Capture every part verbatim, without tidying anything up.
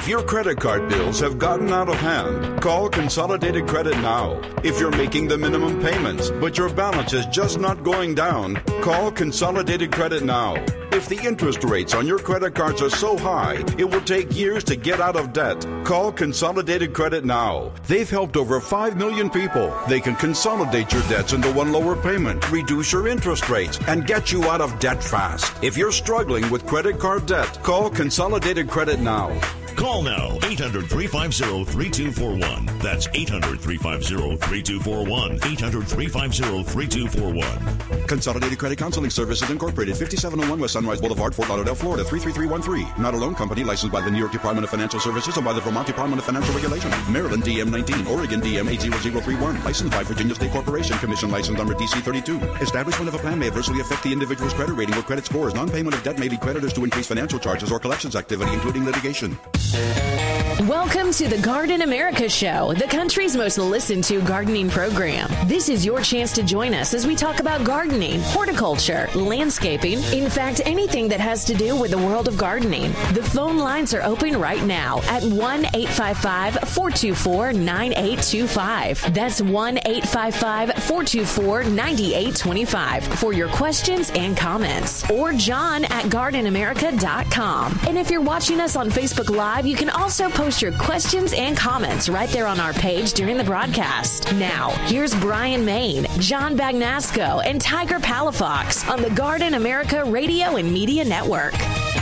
If your credit card bills have gotten out of hand, call Consolidated Credit now. If you're making the minimum payments, but your balance is just not going down, call Consolidated Credit now. If the interest rates on your credit cards are so high, it will take years to get out of debt. Call Consolidated Credit now. They've helped over five million people. They can consolidate your debts into one lower payment, reduce your interest rates, and get you out of debt fast. If you're struggling with credit card debt, call Consolidated Credit now. Call now, eight hundred, three five zero, three two four one. That's eight hundred, three five zero, three two four one. eight hundred, three five zero, three two four one. Consolidated Credit Counseling Services Incorporated, fifty-seven oh one West Sunrise Boulevard, Fort Lauderdale, Florida, three three three one three. Not a loan company licensed by the New York Department of Financial Services and by the Vermont Department of Financial Regulation. Maryland D M nineteen, Oregon D M eight zero zero three one. Licensed by Virginia State Corporation, Commission license number D C thirty-two. Establishment of a plan may adversely affect the individual's credit rating or credit scores. Non-payment of debt may lead creditors to increase financial charges or collections activity, including litigation. Welcome to the Garden America Show, the country's most listened to gardening program. This is your chance to join us as we talk about gardening, horticulture, landscaping, in fact, anything that has to do with the world of gardening. The phone lines are open right now at one eight five five, four two four, nine eight two five. That's one eight five five, four two four, nine eight two five for your questions and comments. Or John at garden america dot com. And if you're watching us on Facebook Live, you can also post your questions and comments right there on our page during the broadcast. Now, here's Brian Main, John Bagnasco, and Tiger Palafox on the Garden America Radio and Media Network.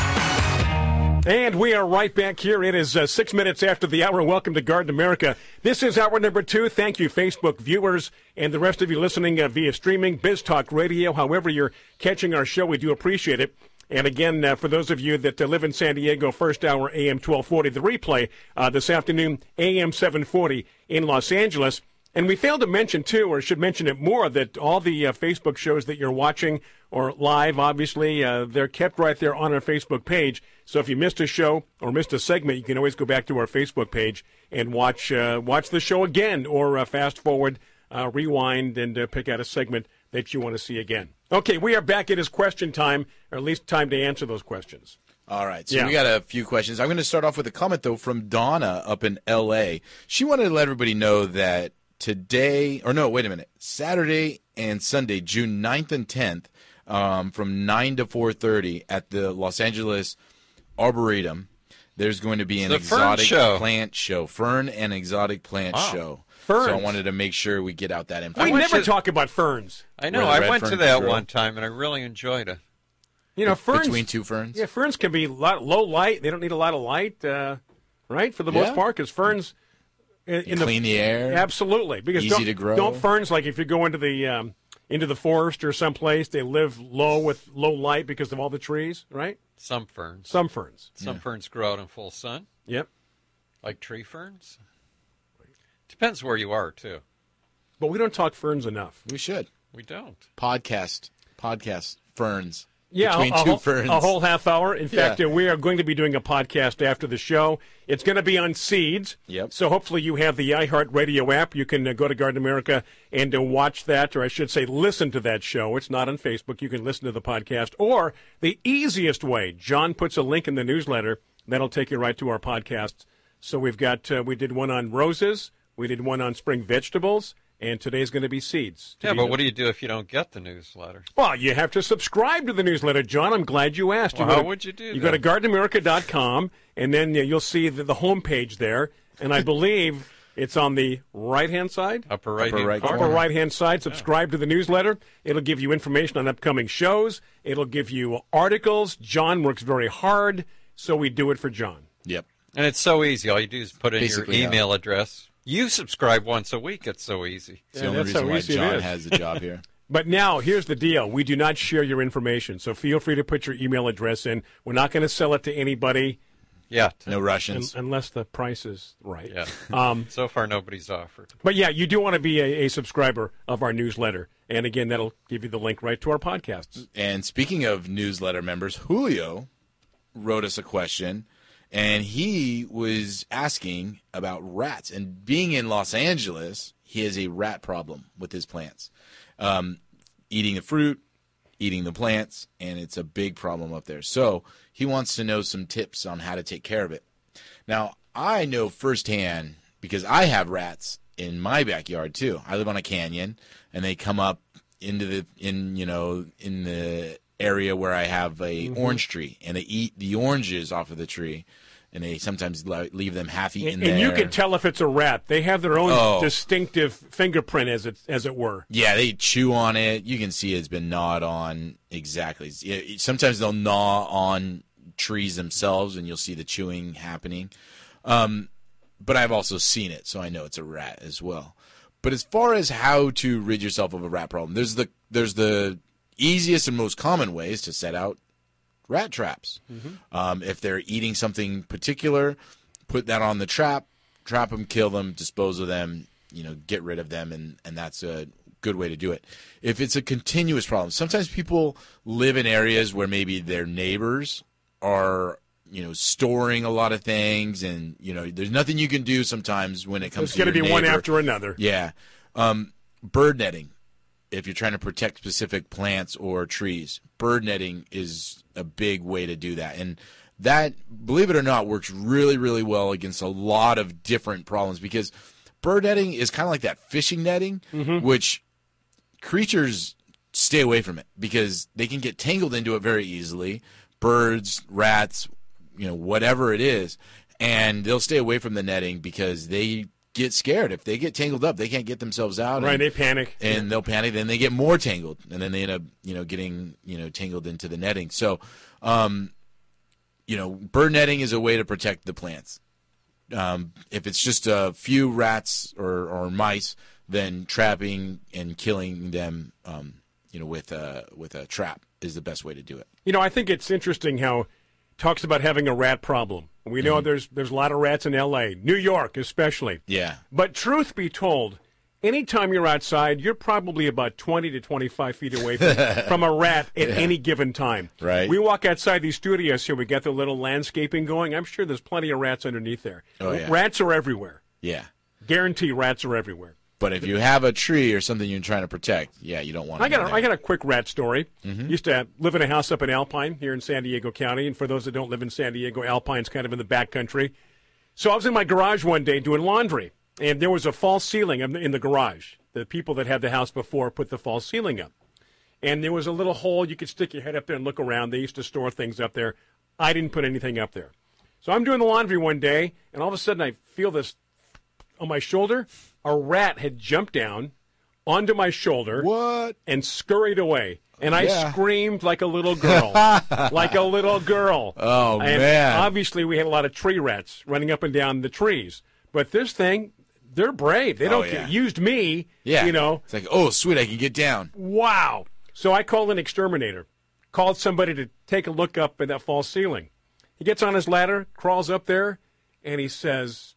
And we are right back here. It is uh, six minutes after the hour. Welcome to Garden America. This is hour number two. Thank you, Facebook viewers, and the rest of you listening uh, via streaming, Biz Talk Radio. However you're catching our show, we do appreciate it. And again, uh, for those of you that uh, live in San Diego, first hour A M twelve forty, the replay uh, this afternoon, A M seven forty in Los Angeles. And we failed to mention, too, or should mention it more, that all the uh, Facebook shows that you're watching or live, obviously, uh, they're kept right there on our Facebook page. So if you missed a show or missed a segment, you can always go back to our Facebook page and watch uh, watch the show again, or uh, fast forward, uh, rewind, and uh, pick out a segment that you want to see again. Okay, we are back. It is question time, or at least time to answer those questions. All right, so yeah. we got a few questions. I'm going to start off with a comment, though, from Donna up in L A. She wanted to let everybody know that today, or no, wait a minute, Saturday and Sunday, June ninth and tenth, um, from nine to four thirty at the Los Angeles Arboretum, there's going to be an the exotic show. plant show, fern and exotic plant wow. show. Ferns. So I wanted to make sure we get out that info. We went never to, talk about ferns. I know. Where the I red went to fern that grow. one time, and I really enjoyed it. You know, ferns. Between two ferns? Yeah, ferns can be lot, low light. They don't need a lot of light, uh, right, for the Yeah. most part, because ferns in, in clean the, the air. Absolutely. Because easy don't, to grow. Don't ferns, like if you go into the um, into the forest or someplace, they live low with low light because of all the trees, right? Some ferns. Some ferns. Some Yeah. ferns grow out in full sun. Yep. Like tree ferns. Depends where you are, too. But we don't talk ferns enough. We should. We don't. Podcast. Podcast. Ferns. Yeah, Between a, a two whole, ferns. a whole half hour. In fact, Yeah. uh, we are going to be doing a podcast after the show. It's going to be on seeds. Yep. So hopefully you have the iHeartRadio app. You can uh, go to Garden America and uh, watch that, or I should say listen to that show. It's not on Facebook. You can listen to the podcast. Or the easiest way, John puts a link in the newsletter. That'll take you right to our podcasts. So we've got, uh, we did one on roses. We did one on spring vegetables. And today's going to be seeds. Yeah, but what do you do if you don't get the newsletter? Well, you have to subscribe to the newsletter, John. I'm glad you asked. Well, you how to, would you do You that? go to garden america dot com, and then you'll see the, the homepage there. And I believe it's on the right-hand side. Upper right, Upper right Upper corner. right-hand side. Subscribe yeah. to the newsletter. It'll give you information on upcoming shows. It'll give you articles. John works very hard, so we do it for John. Yep. And it's so easy. All you do is put in Basically, your email yeah. address. You subscribe once a week. It's so easy. It's Yeah, the only that's reason how why easy it John is. has a job here. But now, here's the deal. We do not share your information, so feel free to put your email address in. We're not going to sell it to anybody Yeah. No Russians. un- unless the price is right. Yeah. Um, So far, nobody's offered. but, yeah, you do want to be a, a subscriber of our newsletter. And, again, that'll give you the link right to our podcasts. And speaking of newsletter members, Julio wrote us a question, and he was asking about rats. And being in Los Angeles, he has a rat problem with his plants. Um, eating the fruit, eating the plants, and it's a big problem up there. So he wants to know some tips on how to take care of it. Now, I know firsthand because I have rats in my backyard too. I live on a canyon, and they come up into the in you know in the area where I have a mm-hmm. orange tree, and they eat the oranges off of the tree, and they sometimes leave them half eaten. And, there. and you can tell if it's a rat. They have their own oh. distinctive fingerprint, as it as it were. Yeah, they chew on it. You can see it's been gnawed on. Exactly. Sometimes they'll gnaw on trees themselves, and you'll see the chewing happening. Um, but I've also seen it, so I know it's a rat as well. But as far as how to rid yourself of a rat problem, there's the there's the easiest and most common ways to set out rat traps. Mm-hmm. Um, if they're eating something particular, put that on the trap, trap them, kill them, dispose of them, you know, get rid of them, and, and that's a good way to do it. If it's a continuous problem, sometimes people live in areas where maybe their neighbors are, you know, storing a lot of things, and, you know, there's nothing you can do sometimes when it comes it's to It's going to be neighbor. one after another. Yeah. Um, bird netting. If you're trying to protect specific plants or trees, bird netting is a big way to do that. And that, believe it or not, works really, really well against a lot of different problems, because bird netting is kind of like that fishing netting, mm-hmm. which creatures stay away from it because they can get tangled into it very easily. Birds, rats, you know, whatever it is, and they'll stay away from the netting because they get scared. If they get tangled up, they can't get themselves out. Right, and, they panic. And they'll panic, then they get more tangled, and then they end up, you know, getting, you know, tangled into the netting. So, um, you know, bird netting is a way to protect the plants. Um, if it's just a few rats or, or mice, then trapping and killing them, um, you know, with a, with a trap is the best way to do it. You know, I think it's interesting how it talks about having a rat problem. We know mm-hmm. there's there's a lot of rats in L A, New York especially. Yeah. But truth be told, anytime you're outside, you're probably about twenty to twenty-five feet away from, from a rat at yeah. any given time. Right. We walk outside these studios here, we got the little landscaping going. I'm sure there's plenty of rats underneath there. Oh, yeah. Rats are everywhere. Yeah. Guarantee rats are everywhere. But if you have a tree or something you're trying to protect, yeah, you don't want to. I got a, I got a quick rat story. Mm-hmm. Used to live in a house up in Alpine here in San Diego County, and for those that don't live in San Diego, Alpine's kind of in the back country. So I was in my garage one day doing laundry, and there was a false ceiling in the garage. The people that had the house before put the false ceiling up, and there was a little hole you could stick your head up there and look around. They used to store things up there. I didn't put anything up there. So I'm doing the laundry one day, and all of a sudden I feel this on my shoulder. A rat had jumped down onto my shoulder what? and scurried away. And I yeah. screamed like a little girl. like a little girl. Oh, and man. Obviously, we had a lot of tree rats running up and down the trees. But this thing, they're brave. They don't oh, yeah. get used me, yeah. you know. It's like, oh, sweet, I can get down. Wow. So I called an exterminator, called somebody to take a look up at that false ceiling. He gets on his ladder, crawls up there, and he says,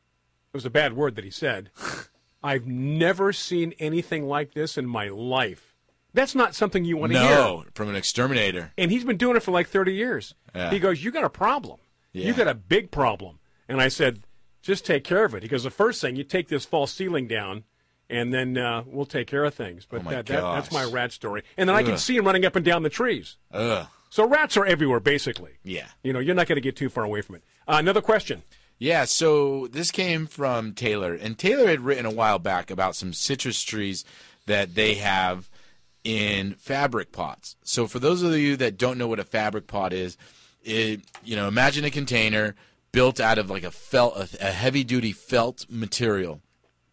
it was a bad word that he said, I've never seen anything like this in my life. That's not something you want to no, hear. No, from an exterminator. And he's been doing it for like thirty years. Yeah. He goes, you got a problem. Yeah. You got a big problem. And I said, just take care of it. He goes, the first thing, you take this false ceiling down, and then uh, we'll take care of things. But oh that, that, that's my rat story. And then Ugh. I can see him running up and down the trees. Ugh. So rats are everywhere, basically. Yeah. You know, you're not going to get too far away from it. Uh, another question. Yeah, so this came from Taylor, and Taylor had written a while back about some citrus trees that they have in fabric pots. So for those of you that don't know what a fabric pot is, it, you know, imagine a container built out of like a felt, a, a heavy-duty felt material.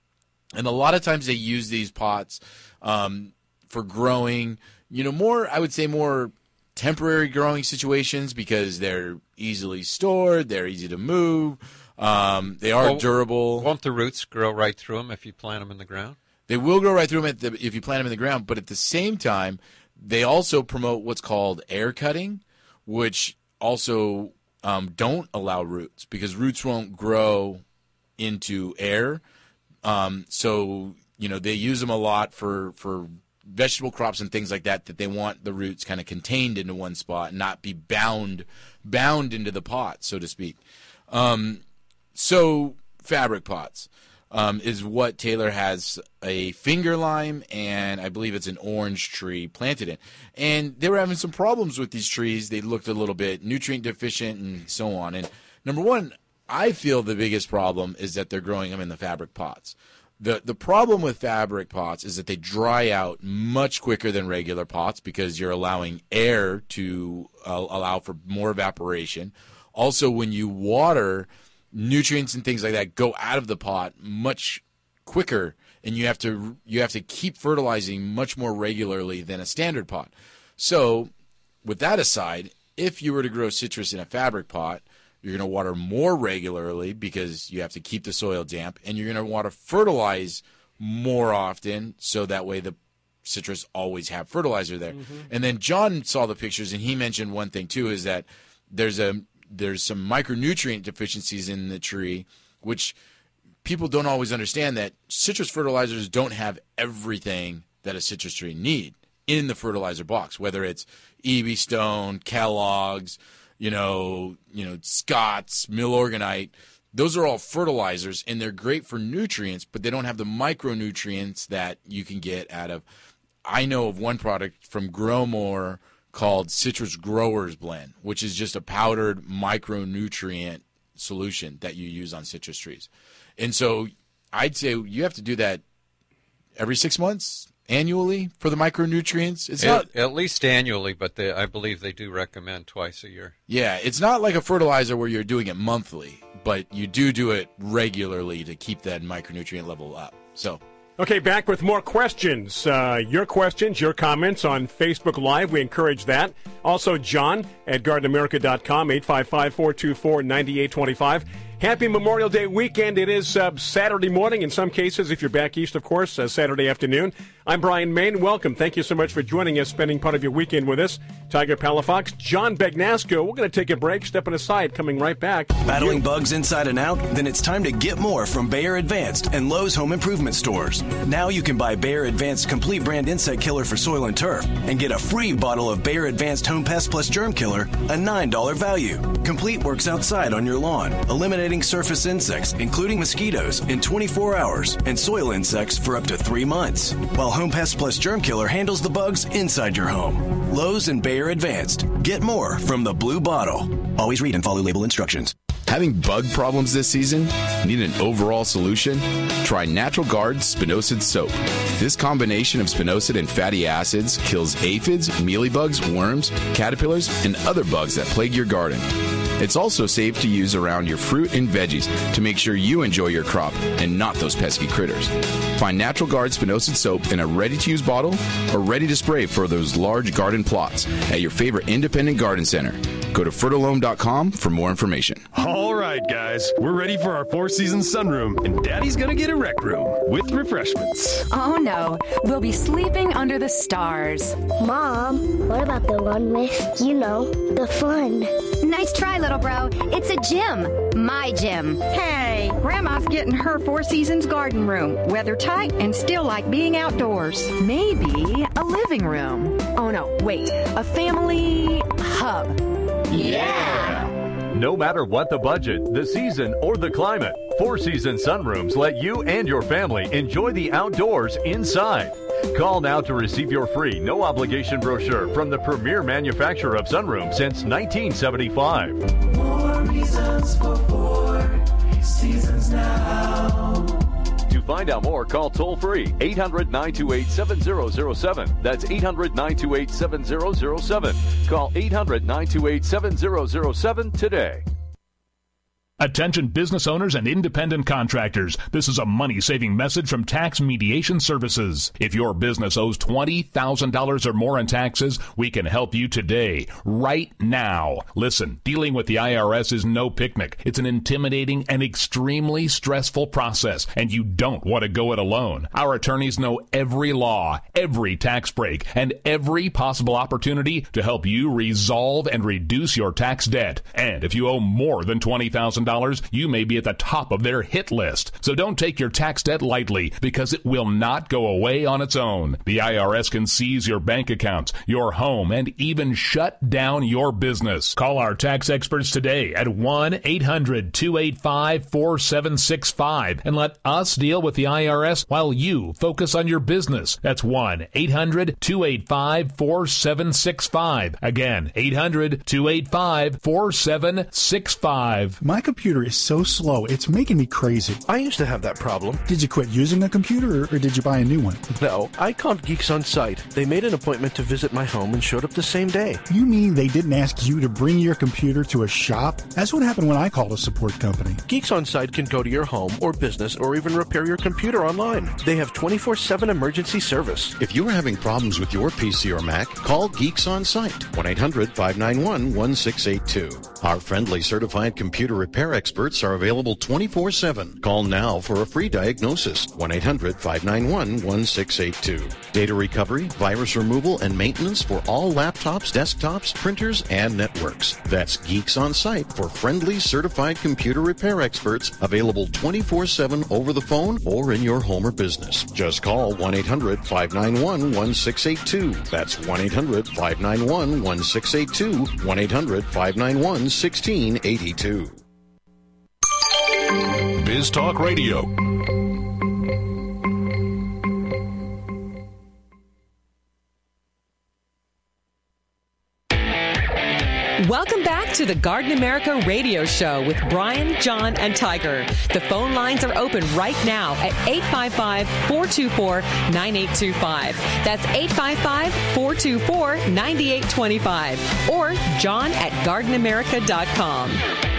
And a lot of times they use these pots um, for growing, you know, more, I would say more temporary growing situations because they're easily stored, they're easy to move, um, they are well, durable. Won't the roots grow right through them if you plant them in the ground? They will grow right through them at the, if you plant them in the ground, but at the same time, they also promote what's called air cutting, which also um, don't allow roots because roots won't grow into air. Um, so, you know, they use them a lot for, for vegetable crops and things like that, that they want the roots kind of contained into one spot and not be bound bound into the pot, so to speak. Um, so fabric pots um, is what Taylor has a finger lime and I believe it's an orange tree planted in. And they were having some problems with these trees. They looked a little bit nutrient deficient and so on. And number one, I feel the biggest problem is that they're growing them in the fabric pots. The the problem with fabric pots is that they dry out much quicker than regular pots because you're allowing air to uh, allow for more evaporation. Also, when you water, nutrients and things like that go out of the pot much quicker, and you have to you have to keep fertilizing much more regularly than a standard pot. So, with that aside, if you were to grow citrus in a fabric pot, you're going to water more regularly because you have to keep the soil damp, and you're going to want to fertilize more often so that way the citrus always have fertilizer there. Mm-hmm. And then John saw the pictures, and he mentioned one thing too, is that there's a there's some micronutrient deficiencies in the tree, which people don't always understand, that citrus fertilizers don't have everything that a citrus tree need in the fertilizer box, whether it's E B Stone, Kellogg's, you know, you know, Scott's, Milorganite. Those are all fertilizers, and they're great for nutrients, but they don't have the micronutrients that you can get out of. I know of one product from Growmore called Citrus Growers Blend, which is just a powdered micronutrient solution that you use on citrus trees. And so I'd say you have to do that every six months, annually, for the micronutrients. It's at, not at least annually, but they, I believe they do recommend twice a year. Yeah, it's not like a fertilizer where you're doing it monthly, but you do do it regularly to keep that micronutrient level up. So. Okay, back with more questions. Uh, your questions, your comments on Facebook Live. We encourage that. Also, John at garden america dot com, eight five five, four two four, nine eight two five. Happy Memorial Day weekend. It is uh, Saturday morning in some cases, if you're back east, of course, uh, Saturday afternoon. I'm Brian Main. Welcome. Thank you so much for joining us, spending part of your weekend with us. Tiger Palafox, John Bagnasco. We're going to take a break, stepping aside, coming right back. Battling bugs inside and out? Then it's time to get more from Bayer Advanced and Lowe's Home Improvement Stores. Now you can buy Bayer Advanced Complete Brand Insect Killer for soil and turf and get a free bottle of Bayer Advanced Home Pest Plus Germ Killer, a nine dollars value. Complete works outside on your lawn, eliminating surface insects, including mosquitoes, in twenty-four hours, and soil insects for up to three months. While Home Pest Plus Germ Killer handles the bugs inside your home. Lowe's and Bayer Advanced. Get more from the blue bottle. Always read and follow label instructions. Having bug problems this season? Need an overall solution? Try Natural Guard Spinosad Soap. This combination of spinosad and fatty acids kills aphids, mealybugs, worms, caterpillars, and other bugs that plague your garden. It's also safe to use around your fruit and veggies to make sure you enjoy your crop and not those pesky critters. Find Natural Guard Spinosad Soap in a ready-to-use bottle or ready to spray for those large garden plots at your favorite independent garden center. Go to fertilome dot com for more information. All right, guys, we're ready for our Four Seasons sunroom, and Daddy's gonna get a rec room with refreshments. Oh no, we'll be sleeping under the stars. Mom, what about the one with, you know, the fun? Nice try, little bro. It's a gym. My gym. Hey, Grandma's getting her Four Seasons garden room. Weather tight and still like being outdoors. Maybe a living room. Oh no, wait, a family hub. Yeah! No matter what the budget, the season, or the climate, Four Seasons Sunrooms let you and your family enjoy the outdoors inside. Call now to receive your free, no-obligation brochure from the premier manufacturer of sunrooms since nineteen seventy-five. More reasons for Four Seasons now. To find out more, call toll-free eight hundred, nine two eight, seven zero zero seven. That's eight hundred, nine two eight, seven zero zero seven. Call eight hundred, nine two eight, seven zero zero seven today. Attention business owners and independent contractors. This is a money-saving message from Tax Mediation Services. If your business owes twenty thousand dollars or more in taxes, we can help you today, right now. Listen, dealing with the I R S is no picnic. It's an intimidating and extremely stressful process, and you don't want to go it alone. Our attorneys know every law, every tax break, and every possible opportunity to help you resolve and reduce your tax debt. And if you owe more than twenty thousand dollars, you may be at the top of their hit list. So don't take your tax debt lightly, because it will not go away on its own. The I R S can seize your bank accounts, your home, and even shut down your business. Call our tax experts today at one eight hundred, two eight five, four seven six five and let us deal with the I R S while you focus on your business. That's one eight hundred, two eight five, four seven six five. Again, eight hundred, two eight five, four seven six five. My computer is so slow, it's making me crazy. I used to have that problem. Did you quit using a computer, or, or did you buy a new one? No, I called Geeks On Site. They made an appointment to visit my home and showed up the same day. You mean they didn't ask you to bring your computer to a shop? That's what happened when I called a support company. Geeks On Site can go to your home or business or even repair your computer online. They have twenty-four seven emergency service. If you are having problems with your P C or Mac, call Geeks On Site, one eight hundred five nine one one six eight two. Our friendly certified computer repair experts are available twenty-four seven. Call now for a free diagnosis, one eight hundred five nine one one six eight two. Data recovery, virus removal, and maintenance for all laptops, desktops, printers, and networks. That's Geeks On Site for friendly certified computer repair experts, available twenty-four seven over the phone or in your home or business. Just call one eight hundred five nine one one six eight two. That's one eight hundred five nine one one six eight two, one eight hundred five nine one one six eight two. Biz Talk Radio. Welcome back to the Garden America Radio Show with Brian, John, and Tiger. The phone lines are open right now at eight five five, four two four, nine eight two five. That's eight five five, four two four, nine eight two five. Or John at garden america dot com.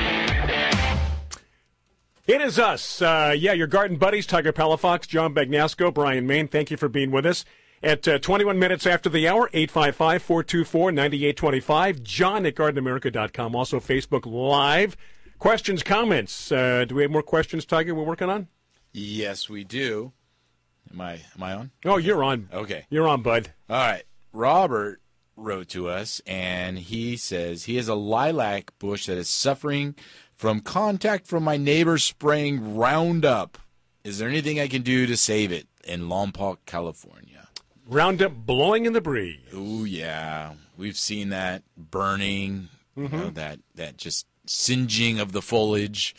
It is us. Uh, yeah, your garden buddies, Tiger Palafox, John Bagnasco, Brian Main. Thank you for being with us. At uh, twenty-one minutes after the hour, eight five five, four two four, nine eight two five, John at garden america dot com. Also Facebook Live. Questions, comments. Uh, do we have more questions, Tiger, we're working on? Yes, we do. Am I am I on? Oh, you're on. Okay. You're on, bud. All right. Robert wrote to us, and he says he has a lilac bush that is suffering from contact from my neighbor spraying Roundup. Is there anything I can do to save it in Lompoc, California? Roundup blowing in the breeze. Oh, yeah. We've seen that burning, mm-hmm. you know, that, that just singeing of the foliage.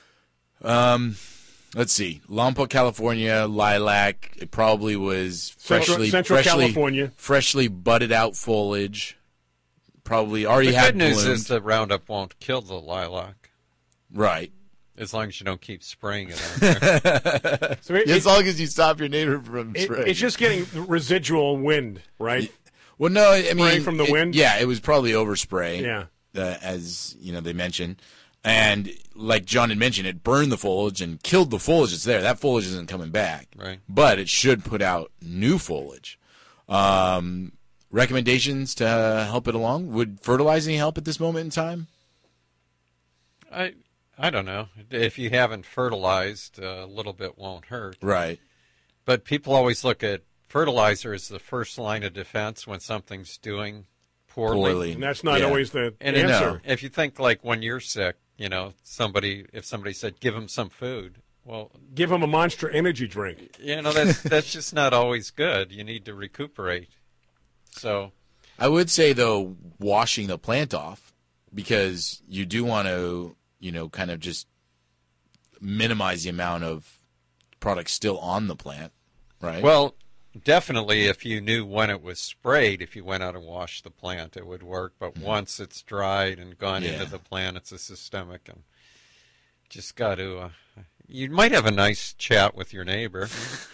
Um, let's see. Lompoc, California, lilac. It probably was freshly, Central, Central freshly, California. freshly budded out foliage. Probably already the had good news bloomed. is that Roundup won't kill the lilac. Right. As long as you don't keep spraying it out there. so it, as long as you stop your neighbor from it, spraying. It's just getting residual wind, right? Well, no, I mean, spraying from the it, wind. Yeah, it was probably overspray. Yeah, uh, as you know, they mentioned, and like John had mentioned, it burned the foliage and killed the foliage that's there. That foliage isn't coming back, right? But it should put out new foliage. Um, recommendations to uh, help it along? Would fertilizing help at this moment in time? I. I don't know. If you haven't fertilized, uh, a little bit won't hurt. Right. But people always look at fertilizer as the first line of defense when something's doing poorly. Poorly. And that's not yeah. always the and answer. If you think like when you're sick, you know, somebody, if somebody said, give them some food, well. Give them a Monster Energy drink. You know, that's, that's just not always good. You need to recuperate. So. I would say, though, washing the plant off, because you do want to, you know, kind of just minimize the amount of product still on the plant, right? Well, definitely if you knew when it was sprayed, if you went out and washed the plant, it would work. But mm-hmm. once it's dried and gone yeah. into the plant, it's a systemic. And just got to, uh, you might have a nice chat with your neighbor.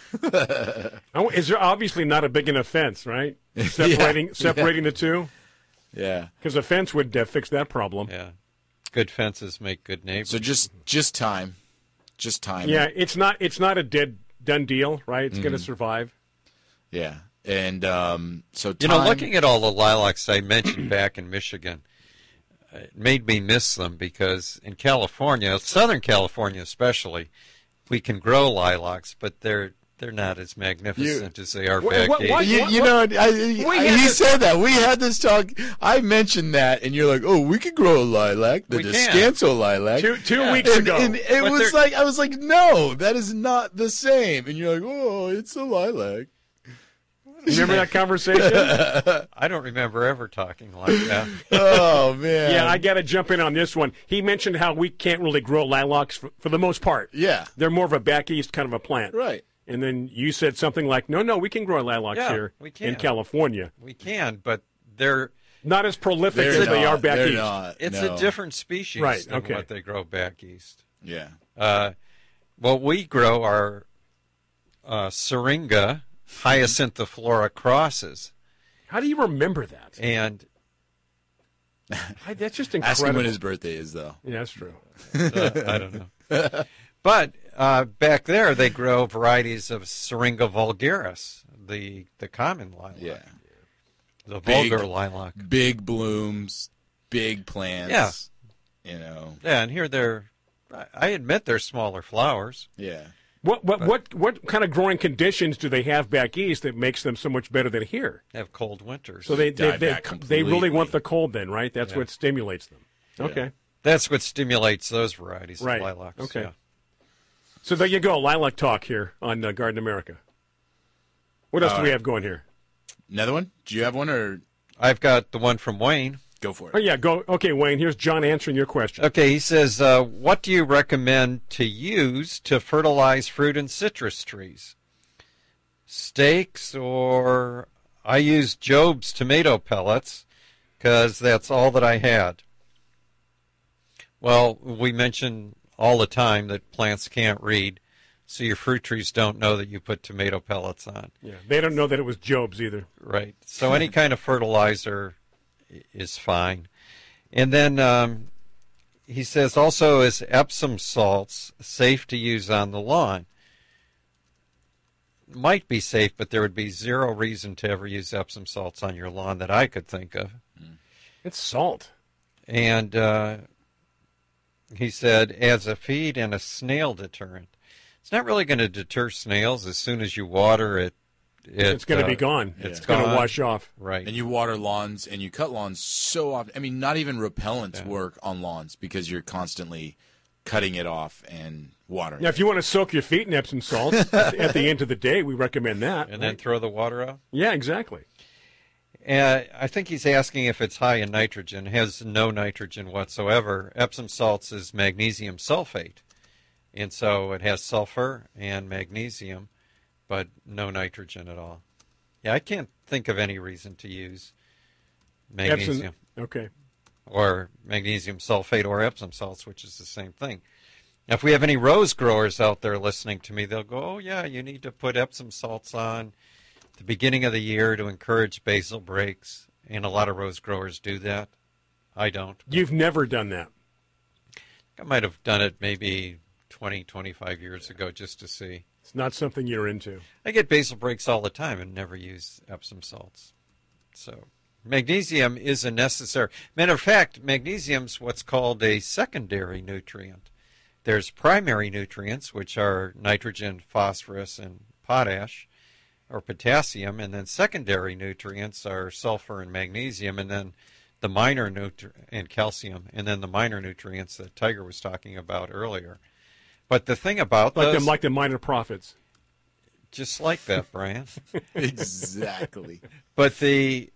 oh, is there obviously not a big enough fence, right? Separating, yeah. separating yeah. the two? Yeah. Because a fence would uh, fix that problem. Yeah. Good fences make good neighbors. So just just time, just time. Yeah, it's not it's not a dead done deal, right? It's mm-hmm. going to survive. Yeah, and um, so you time... know, looking at all the lilacs I mentioned back in Michigan, it made me miss them because in California, Southern California especially, we can grow lilacs, but they're they're not as magnificent you, as they are what, back what, east. what, you, you know, I, I, he this, said that. We had this talk. I mentioned that, and you're like, oh, we could grow a lilac, the Descanso lilac. Two, two yeah. weeks and, ago. And it but was like, I was like, no, that is not the same. And you're like, oh, it's a lilac. Remember that conversation? I don't remember ever talking like that. Oh, man. Yeah, I got to jump in on this one. He mentioned how we can't really grow lilacs for, for the most part. Yeah. They're more of a back east kind of a plant. Right. And then you said something like, no, no, we can grow lilacs yeah, here we can. in California. We can, but they're Not as prolific They're as they not. are back They're east. not. It's No. a different species Right, than okay. what they grow back east. Yeah. Uh, what we grow are uh, Syringa hyacinthiflora crosses. How do you remember that? And I, that's just incredible. Ask him when his birthday is, though. Yeah, that's true. uh, I don't know. But uh, back there, they grow varieties of Syringa vulgaris, the the common lilac. Yeah. The Big- vulgar lilac. Big blooms, big plants. Yeah. You know. Yeah, and here they're, I- I admit they're smaller flowers. Yeah. What what what what kind of growing conditions do they have back east that makes them so much better than here? They have cold winters. So they they Die they, back they really completely. want the cold then, right? That's Yeah. what stimulates them. Yeah. Okay. That's what stimulates those varieties Right. of lilacs. Okay. Yeah. So there you go, lilac talk here on uh, Garden America. What else All do we right. have going here? Another one? Do you have one, or I've got the one from Wayne. go for it? Oh yeah, go. Okay, Wayne. Here's John answering your question. Okay, he says, uh, what do you recommend to use to fertilize fruit and citrus trees? Stakes, or I use Job's tomato pellets because that's all that I had. Well, we mention all the time that plants can't read, so your fruit trees don't know that you put tomato pellets on. Yeah, they don't know that it was Job's either. Right. So any kind of fertilizer i- is fine. And then um, he says also, is Epsom salts safe to use on the lawn? Might be safe, but there would be zero reason to ever use Epsom salts on your lawn that I could think of. It's salt. And uh, he said, as a feed and a snail deterrent. It's not really going to deter snails. As soon as you water it, it It's going to uh, be gone. It's It's going to gone. wash off. Right. And you water lawns and you cut lawns so often. I mean, not even repellents work on lawns because you're constantly cutting it off and watering. Now, if you want to soak your feet in Epsom salts at the end of the day, we recommend that. And then throw the water out? Yeah, exactly. Uh, I think he's asking if it's high in nitrogen. It has no nitrogen whatsoever. Epsom salts is magnesium sulfate. And so it has sulfur and magnesium, but no nitrogen at all. Yeah, I can't think of any reason to use magnesium. Epsom, okay. Or magnesium sulfate or Epsom salts, which is the same thing. Now, if we have any rose growers out there listening to me, they'll go, oh, yeah, you need to put Epsom salts on at the beginning of the year to encourage basal breaks. And a lot of rose growers do that. I don't. You've never done that. I might have done it maybe twenty, twenty-five years ago just to see. It's not something you're into. I get basal breaks all the time and never use Epsom salts. So magnesium is a necessary. Matter of fact, magnesium's what's called a secondary nutrient. There's primary nutrients, which are nitrogen, phosphorus, and potash, or potassium, and then secondary nutrients are sulfur and magnesium, and then the minor nutri- and calcium, and then the minor nutrients that Tiger was talking about earlier. But the thing about Like those, them, like the minor prophets. just like that, Brian. Exactly. But the,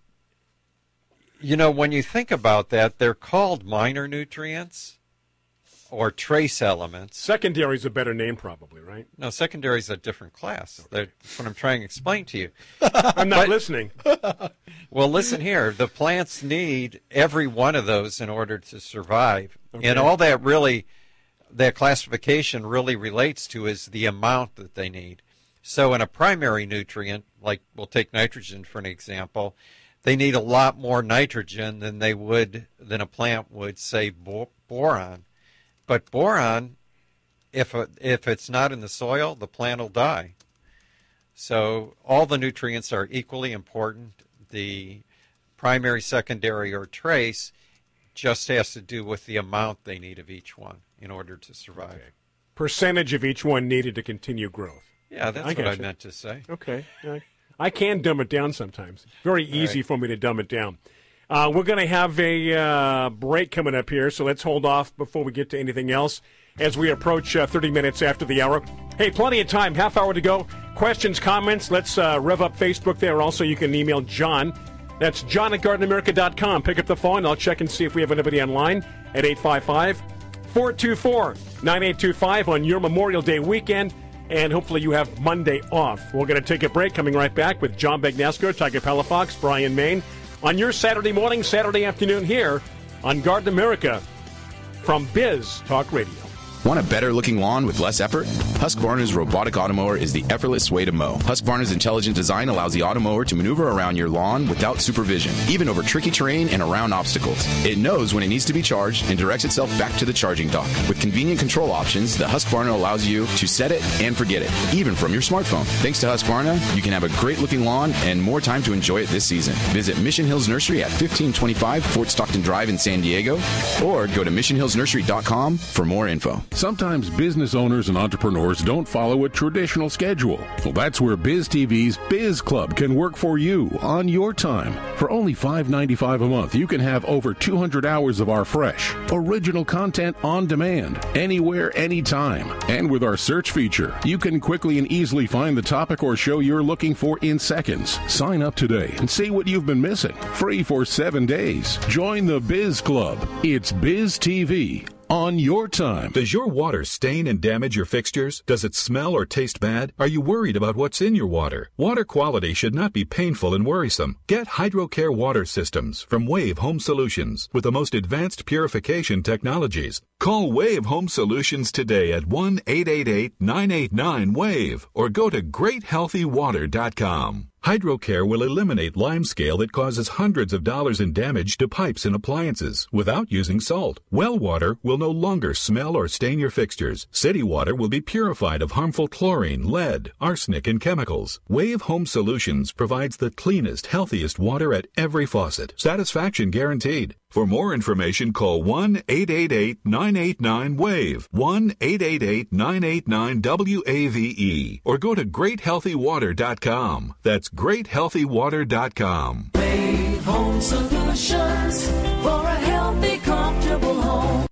you know, when you think about that, they're called minor nutrients or trace elements. Secondary is a better name, probably, right? No, secondary is a different class. That's what I'm trying to explain to you. I'm not But- listening. Well, listen here. The plants need every one of those in order to survive. Okay. And all that really, that classification really relates to is the amount that they need. So in a primary nutrient, like we'll take nitrogen for an example, they need a lot more nitrogen than they would, than a plant would, say, bo- boron. But boron, if if it's not in the soil, the plant will die. So all the nutrients are equally important. The primary, secondary, or trace just has to do with the amount they need of each one in order to survive. Okay. Percentage of each one needed to continue growth. Yeah, that's I what I gotcha. meant to say. Okay. I, I can dumb it down sometimes. Very easy right. for me to dumb it down. Uh, we're going to have a uh, break coming up here, so let's hold off before we get to anything else as we approach uh, thirty minutes after the hour. Hey, plenty of time, half hour to go. Questions, comments, let's uh, rev up Facebook there. Also, you can email John. That's John at garden america dot com. Pick up the phone. I'll check and see if we have anybody online at eight five five, four two four, nine eight two five on your Memorial Day weekend. And hopefully you have Monday off. We're going to take a break. Coming right back with John Bagnasco, Tiger Palafox, Brian Main on your Saturday morning, Saturday afternoon here on Garden America from Biz Talk Radio. Want a better looking lawn with less effort? Husqvarna's robotic automower is the effortless way to mow. Husqvarna's intelligent design allows the automower to maneuver around your lawn without supervision, even over tricky terrain and around obstacles. It knows when it needs to be charged and directs itself back to the charging dock. With convenient control options, the Husqvarna allows you to set it and forget it, even from your smartphone. Thanks to Husqvarna, you can have a great looking lawn and more time to enjoy it this season. Visit Mission Hills Nursery at fifteen twenty-five Fort Stockton Drive in San Diego, or go to mission hills nursery dot com for more info. Sometimes business owners and entrepreneurs don't follow a traditional schedule. Well, that's where Biz T V's Biz Club can work for you on your time. For only five dollars and ninety-five cents a month, you can have over two hundred hours of our fresh, original content on demand, anywhere, anytime. And with our search feature, you can quickly and easily find the topic or show you're looking for in seconds. Sign up today and see what you've been missing. Free for seven days. Join the Biz Club. It's Biz T V. On your time. Does your water stain and damage your fixtures? Does it smell or taste bad? Are you worried about what's in your water? Water quality should not be painful and worrisome. Get HydroCare water systems from Wave Home Solutions with the most advanced purification technologies. Call Wave Home Solutions today at one eight eight eight, nine eight nine, WAVE or go to great healthy water dot com. HydroCare will eliminate limescale that causes hundreds of dollars in damage to pipes and appliances without using salt. Well water will no longer smell or stain your fixtures. City water will be purified of harmful chlorine, lead, arsenic, and chemicals. Wave Home Solutions provides the cleanest, healthiest water at every faucet. Satisfaction guaranteed. For more information, call one eight eight eight, nine eight nine, WAVE, one eight eight eight, nine eight nine, W A V E, or go to great healthy water dot com. That's great healthy water dot com. Wave Home Solutions for a healthy, comfortable home.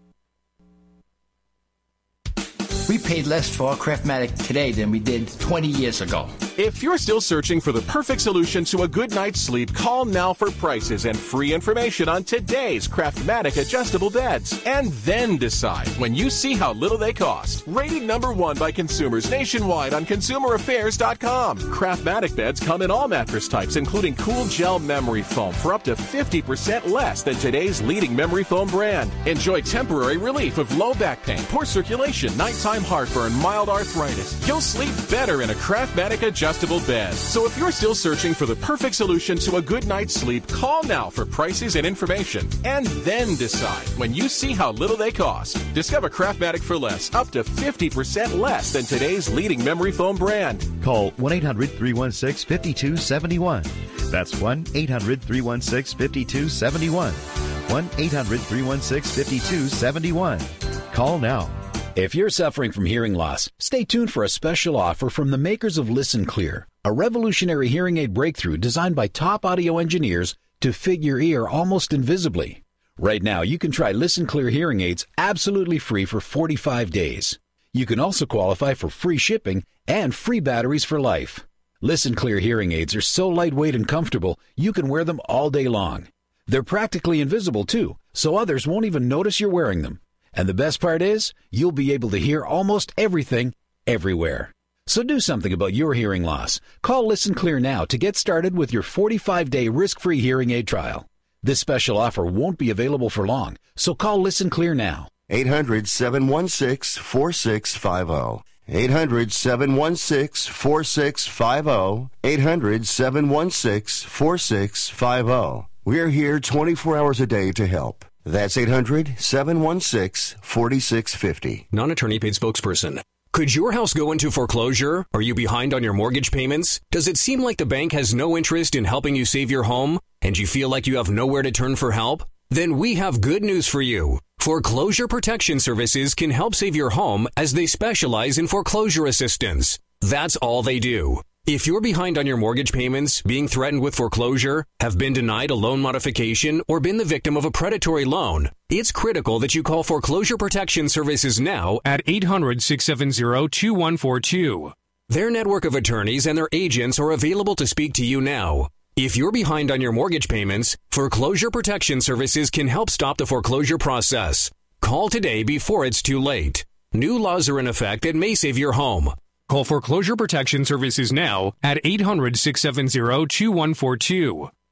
We paid less for our Craftmatic today than we did twenty years ago. If you're still searching for the perfect solution to a good night's sleep, call now for prices and free information on today's Craftmatic adjustable beds. And then decide when you see how little they cost. Rated number one by consumers nationwide on consumer affairs dot com. Craftmatic beds come in all mattress types, including cool gel memory foam for up to fifty percent less than today's leading memory foam brand. Enjoy temporary relief of low back pain, poor circulation, nighttime heartburn, mild arthritis. You'll sleep better in a Craftmatic adjustable bed. So if you're still searching for the perfect solution to a good night's sleep, call now for prices and information. And then decide when you see how little they cost. Discover Craftmatic for less, up to fifty percent less than today's leading memory foam brand. Call one eight hundred, three one six, five two seven one. That's one eight hundred, three one six, five two seven one. one eight hundred, three one six, five two seven one. Call now. If you're suffering from hearing loss, stay tuned for a special offer from the makers of Listen Clear, a revolutionary hearing aid breakthrough designed by top audio engineers to fit your ear almost invisibly. Right now, you can try Listen Clear hearing aids absolutely free for forty-five days. You can also qualify for free shipping and free batteries for life. Listen Clear hearing aids are so lightweight and comfortable, you can wear them all day long. They're practically invisible, too, so others won't even notice you're wearing them. And the best part is, you'll be able to hear almost everything, everywhere. So do something about your hearing loss. Call Listen Clear now to get started with your forty-five day risk-free hearing aid trial. This special offer won't be available for long, so call Listen Clear now. eight hundred, seven one six, four six five zero. eight hundred, seven one six, four six five zero. eight hundred, seven one six, four six five zero. We're here twenty-four hours a day to help. That's eight hundred, seven one six, four six five zero. Non-attorney paid spokesperson. Could your house go into foreclosure? Are you behind on your mortgage payments? Does it seem like the bank has no interest in helping you save your home? And you feel like you have nowhere to turn for help? Then we have good news for you. Foreclosure Protection Services can help save your home as they specialize in foreclosure assistance. That's all they do. If you're behind on your mortgage payments, being threatened with foreclosure, have been denied a loan modification, or been the victim of a predatory loan, it's critical that you call Foreclosure Protection Services now at eight hundred, six seven zero, two one four two. Their network of attorneys and their agents are available to speak to you now. If you're behind on your mortgage payments, Foreclosure Protection Services can help stop the foreclosure process. Call today before it's too late. New laws are in effect that may save your home. Call Foreclosure Protection Services now at eight hundred, six seven zero, two one four two.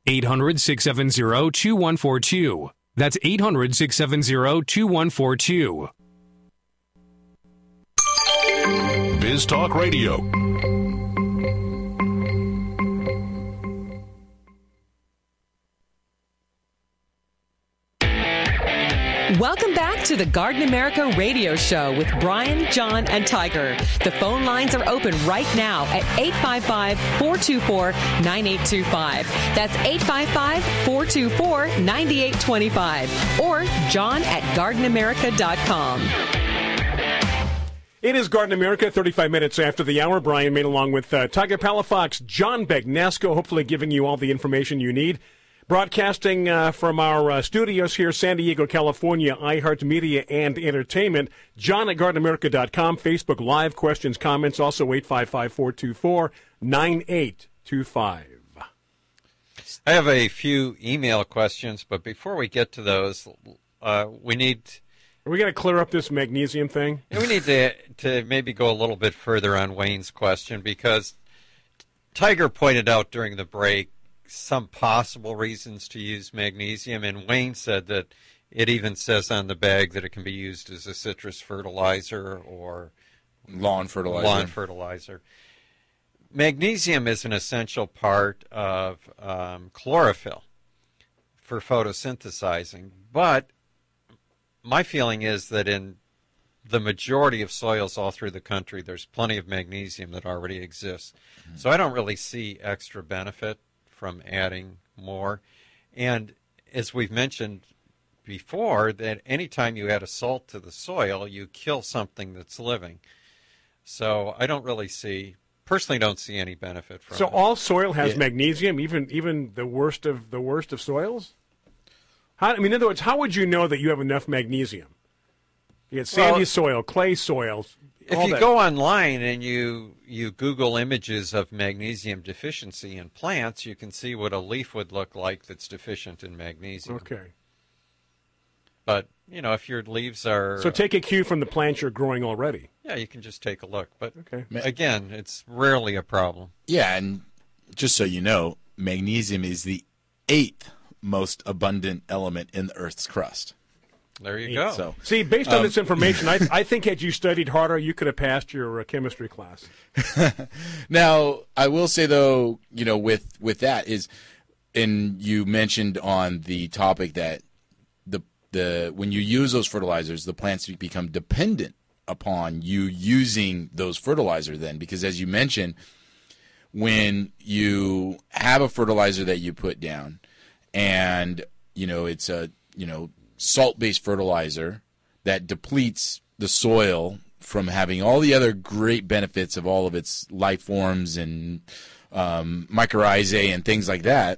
eight hundred, six seven zero, two one four two. That's eight hundred, six seven zero, two one four two. Biz Talk Radio. Welcome back to the Garden America Radio Show with Brian, John, and Tiger. The phone lines are open right now at eight five five, four two four, nine eight two five. That's eight five five, four two four, nine eight two five. Or john at garden america dot com. It is Garden America, thirty-five minutes after the hour. Brian Main along with uh, Tiger Palafox, John Bagnesco, hopefully giving you all the information you need. Broadcasting uh, from our uh, studios here, San Diego, California, iHeartMedia and Entertainment. John at garden america dot com, Facebook Live, questions, comments, also eight five five, four two four, nine eight two five. I have a few email questions, but before we get to those, uh, we need... Are we going to clear up this magnesium thing? We need to, to maybe go a little bit further on Wayne's question, because Tiger pointed out during the break some possible reasons to use magnesium, and Wayne said that it even says on the bag that it can be used as a citrus fertilizer or lawn fertilizer. Lawn fertilizer. Magnesium is an essential part of um, chlorophyll for photosynthesizing, but my feeling is that in the majority of soils all through the country, there's plenty of magnesium that already exists. Mm-hmm. So I don't really see extra benefit from adding more. And as we've mentioned before, that anytime you add a salt to the soil, you kill something that's living. So I don't really see, personally don't see any benefit from so it. So all soil has yeah. magnesium, even even the worst of the worst of soils? How, I mean, in other words, how would you know that you have enough magnesium? You get sandy well, soil, clay soils. If you that. go online and you you Google images of magnesium deficiency in plants, you can see what a leaf would look like that's deficient in magnesium. Okay. But, you know, if your leaves are... So take a cue from the plants you're growing already. Yeah, you can just take a look. But, okay. again, it's rarely a problem. Yeah, and just so you know, magnesium is the eighth most abundant element in the Earth's crust. There you go. So, See, based on um, this information, I, I think had you studied harder, you could have passed your uh, chemistry class. Now, I will say, though, you know, with, with that is, and you mentioned on the topic that the the when you use those fertilizers, the plants become dependent upon you using those fertilizer then, because as you mentioned, when you have a fertilizer that you put down and, you know, it's a, you know, salt-based fertilizer that depletes the soil from having all the other great benefits of all of its life forms and um, mycorrhizae and things like that,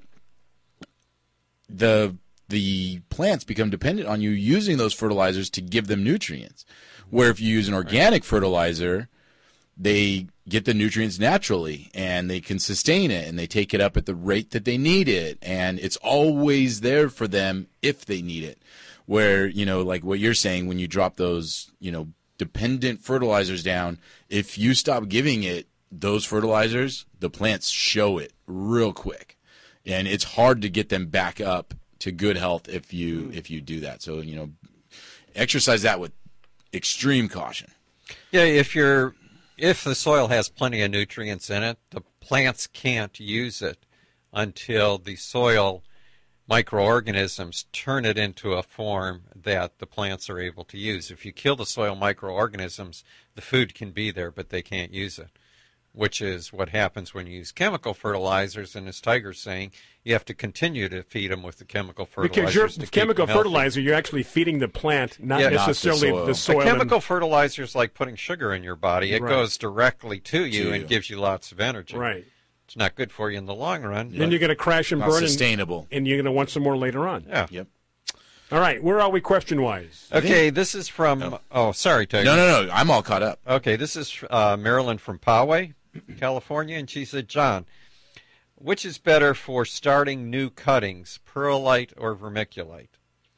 the the plants become dependent on you using those fertilizers to give them nutrients. Where if you use an organic fertilizer, they get the nutrients naturally and they can sustain it and they take it up at the rate that they need it, and it's always there for them if they need it. Where, you know, like what you're saying, when you drop those, you know, dependent fertilizers down, if you stop giving it those fertilizers, the plants show it real quick. And it's hard to get them back up to good health if you if you do that. So, you know, exercise that with extreme caution. Yeah, if you're if the soil has plenty of nutrients in it, the plants can't use it until the soil microorganisms turn it into a form that the plants are able to use. If you kill the soil microorganisms, the food can be there, but they can't use it, which is what happens when you use chemical fertilizers. And as Tiger's saying, you have to continue to feed them with the chemical fertilizers. Because you're, to the chemical keep them fertilizer, you're actually feeding the plant, not yeah, necessarily not the soil. The chemical fertilizer is like putting sugar in your body. It Right. goes directly to you To and you. gives you lots of energy. Right. It's not good for you in the long run. Then you're going to crash and Not burn. sustainable. And, and you're going to want some more later on. Yeah. Yep. All right. Where are we question-wise? Okay, this is from... No. Oh, sorry, Tiger. No, no, no. I'm all caught up. Okay, this is uh, Marilyn from Poway, California, and she said, John, which is better for starting new cuttings, perlite or vermiculite?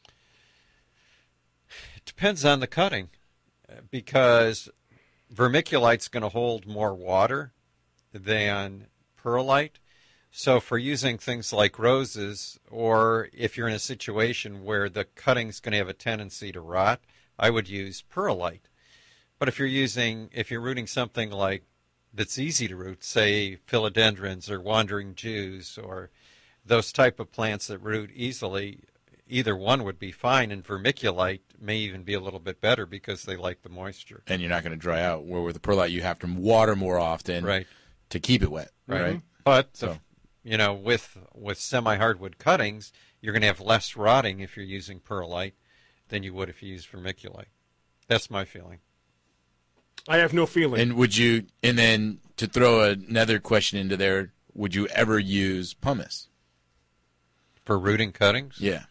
It depends on the cutting, because vermiculite's going to hold more water than perlite, So for using things like roses, or if you're in a situation where the cutting's going to have a tendency to rot, I would use perlite. But if you're using, if you're rooting something like that's easy to root, say philodendrons or wandering Jews or those type of plants that root easily, either one would be fine, and vermiculite may even be a little bit better because they like the moisture. And you're not going to dry out. Where with the perlite, you have to water more often right. to keep it wet. Right. right? But, so. the, you know, with with semi-hardwood cuttings, you're going to have less rotting if you're using perlite than you would if you use vermiculite. That's my feeling. I have no feeling. And would you, and then to throw another question into there, would you ever use pumice? For rooting cuttings? Yeah.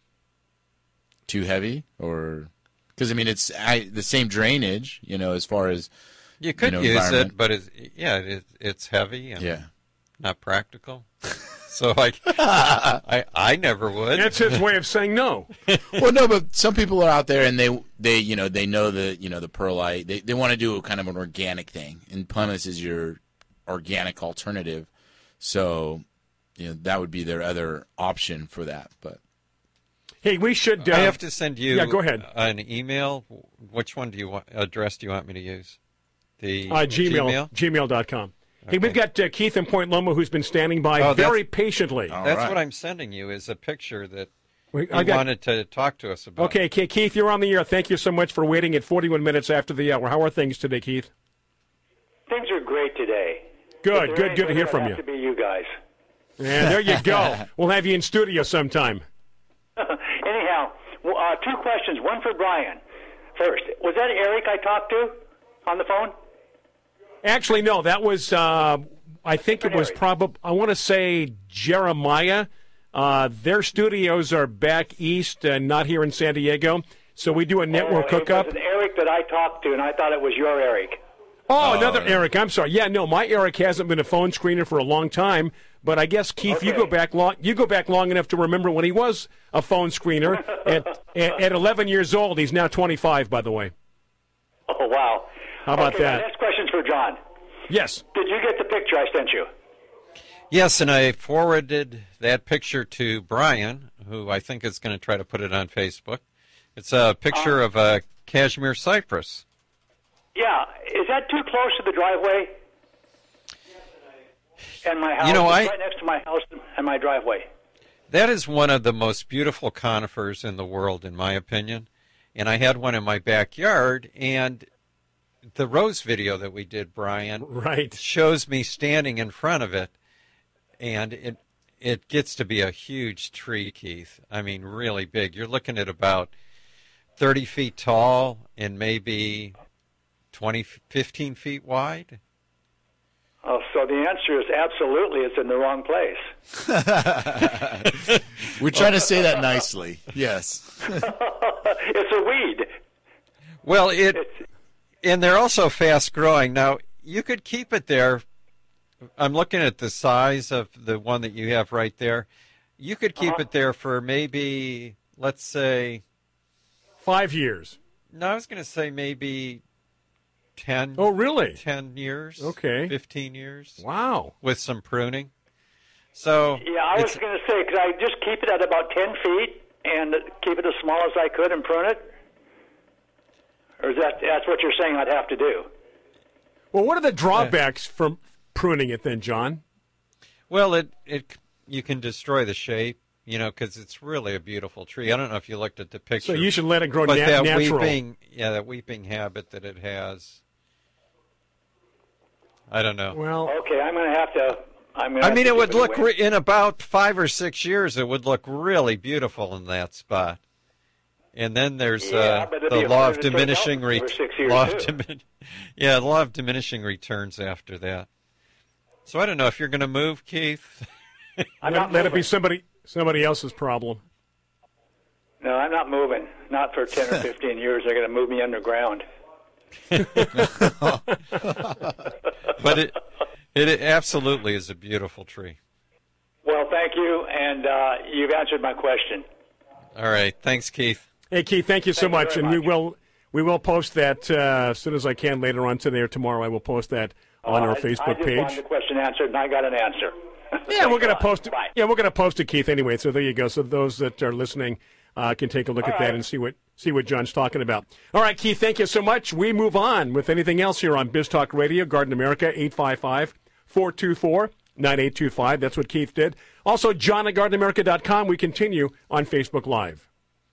Too heavy? Or, because I mean, it's I, the same drainage, you know, as far as, you could you know, use it, but it's, yeah, it, it's heavy and yeah. not practical. So I, I, I never would. That's his way of saying no. Well, no, but some people are out there and they, they, you know, they know the, you know, the perlite. They, they want to do a kind of an organic thing, and pumice is your organic alternative. So, you know, that would be their other option for that. But hey, we should. Uh, I have to send you. Yeah, go ahead. An email. Which one do you want? Address do you want me to use? The uh, Gmail. Gmail dot com. Hey, we've got uh, Keith in Point Loma who's been standing by oh, very patiently. That's right. What I'm sending you is a picture that we, he I got, wanted to talk to us about. Okay, Keith, you're on the air. Thank you so much for waiting at forty-one minutes after the hour. How are things today, Keith? Things are great today. Good, good, good to hear from you. To be you guys. And there you go. We'll have you in studio sometime. Anyhow, uh, two questions. One for Brian. First, was that Eric I talked to on the phone? Actually, no. That was, uh, I think it was probably, I want to say Jeremiah. Uh, their studios are back east and not here in San Diego. So we do a network oh, hookup. It was an Eric that I talked to, and I thought it was your Eric. Oh, oh another no. Eric. I'm sorry. Yeah, no, my Eric hasn't been a phone screener for a long time. But I guess, Keith, okay. you go back long. You go back long enough to remember when he was a phone screener. at, at at eleven years old, he's now twenty-five. By the way. Oh wow! How about okay, that? My next question's for John. Yes. Did you get the picture I sent you? Yes, and I forwarded that picture to Brian, who I think is going to try to put it on Facebook. It's a picture uh, of a cashmere cypress. Yeah, is that too close to the driveway? And my house, you know, it's I, right next to my house and my driveway. That is one of the most beautiful conifers in the world, in my opinion. And I had one in my backyard, and the rose video that we did, Brian, right. shows me standing in front of it, and it it gets to be a huge tree, Keith. I mean, really big. You're looking at about thirty feet tall and maybe twenty, fifteen feet wide. Oh, so the answer is absolutely it's in the wrong place. We're trying to say that nicely. Yes. It's a weed. Well, it it's, and they're also fast growing. Now, you could keep it there. I'm looking at the size of the one that you have right there. You could keep uh-huh. it there for maybe, let's say, five years. No, I was going to say maybe ten. Oh, really? Ten years. Okay. Fifteen years. Wow. With some pruning. So. Yeah, I was going to say, could I just keep it at about ten feet and keep it as small as I could and prune it? Or is that that's what you're saying I'd have to do? Well, what are the drawbacks from pruning it then, John? Well, it it you can destroy the shape, you know, because it's really a beautiful tree. I don't know if you looked at the picture. So you should let it grow but nat- that natural. Weeping, yeah, that weeping habit that it has. I don't know. Well, okay, I'm going to have to. I'm gonna I have mean, to it would it look away. re- in about five or six years. It would look really beautiful in that spot. And then there's yeah, uh, but it'd the be law harder of to take out diminishing in re- five or six years, law of too. dimin- yeah, the law of diminishing returns after that. So I don't know if you're going to move, Keith. I'm let, not let it moving. be somebody somebody else's problem. No, I'm not moving. Not for ten or fifteen years. They're going to move me underground. But it it absolutely is a beautiful tree. Well, thank you, and uh, you've answered my question. All right, thanks, Keith. Hey, Keith, thank you so Thank you much, very and we much. will we will post that uh, as soon as I can later on today or tomorrow. I will post that on Uh, our I- Facebook I just page. wanted the question answered, and I got an answer. Yeah, we're going to post it. Bye. Yeah, we're going to post it, Keith. Anyway, so there you go. So those that are listening uh, can take a look All at right. that and see what see what John's talking about. All right, Keith. Thank you so much. We move on with anything else here on Biz Talk Radio, Garden America, eight five five, four two four, nine eight two five. That's what Keith did. Also, John at garden america dot com. We continue on Facebook Live.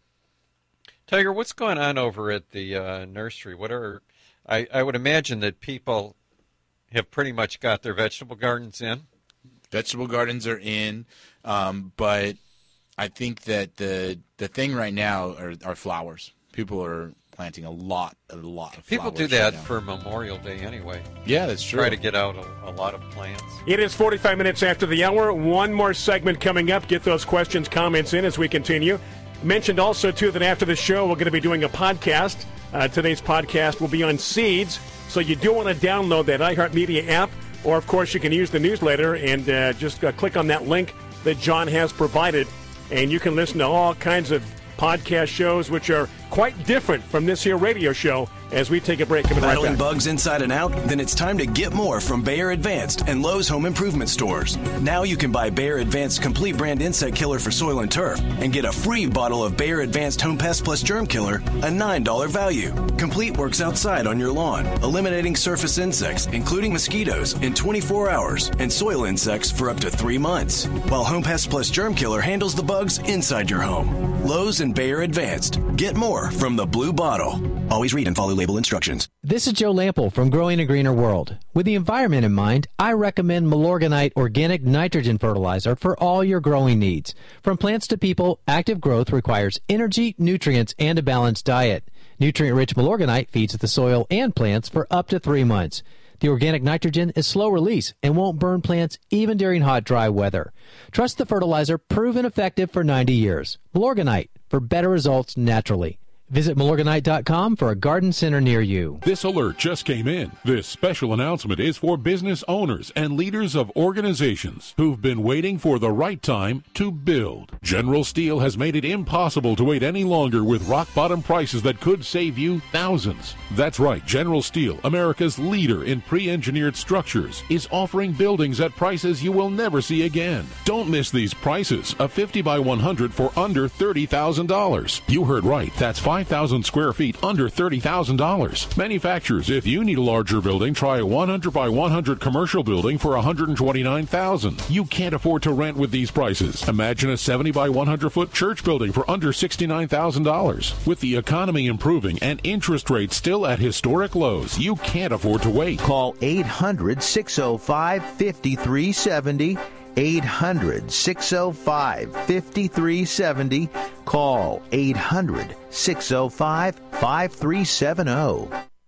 Tiger, what's going on over at the uh, nursery? What are I, I would imagine that people have pretty much got their vegetable gardens in. Vegetable gardens are in, um, but I think that the the thing right now are, are flowers. People are planting a lot, a lot of flowers. People do that for Memorial Day anyway. Yeah, that's true. Try to get out a, a lot of plants. It is forty-five minutes after the hour. One more segment coming up. Get those questions, comments in as we continue. Mentioned also, too, that after the show, we're going to be doing a podcast. Uh, today's podcast will be on seeds, so you do want to download that iHeartMedia app, or, of course, you can use the newsletter and uh, just uh, click on that link that John has provided, and you can listen to all kinds of podcast shows, which are quite different from this here radio show, as we take a break. Coming right Battling back. bugs inside and out? Then it's time to get more from Bayer Advanced and Lowe's Home Improvement Stores. Now you can buy Bayer Advanced Complete Brand Insect Killer for soil and turf and get a free bottle of Bayer Advanced Home Pest Plus Germ Killer, a nine dollars value. Complete works outside on your lawn, eliminating surface insects, including mosquitoes, in twenty-four hours and soil insects for up to three months. While Home Pest Plus Germ Killer handles the bugs inside your home. Lowe's and Bayer Advanced. Get more from the blue bottle. Always read and follow label instructions. This is Joe Lample from Growing a Greener World. With the environment in mind, I recommend Milorganite Organic Nitrogen Fertilizer for all your growing needs. From plants to people, active growth requires energy, nutrients, and a balanced diet. Nutrient-rich Milorganite feeds the soil and plants for up to three months. The organic nitrogen is slow release and won't burn plants even during hot, dry weather. Trust the fertilizer, proven effective for ninety years. Milorganite, for better results naturally. Visit Milorganite dot com for a garden center near you. This alert just came in. This special announcement is for business owners and leaders of organizations who've been waiting for the right time to build. General Steel has made it impossible to wait any longer with rock-bottom prices that could save you thousands. That's right, General Steel, America's leader in pre-engineered structures, is offering buildings at prices you will never see again. Don't miss these prices. A fifty by one hundred for under thirty thousand dollars. You heard right. That's five thousand square feet under thirty thousand dollars. Manufacturers, if you need a larger building, try a one hundred by one hundred commercial building for one hundred twenty-nine thousand dollars. You can't afford to rent with these prices. Imagine a seventy by one hundred foot church building for under sixty-nine thousand dollars. With the economy improving and interest rates still at historic lows, you can't afford to wait. Call eight hundred, six oh five, five three seven oh. eight hundred, six oh five, five three seven oh. Call eight hundred, six oh five, five three seven oh.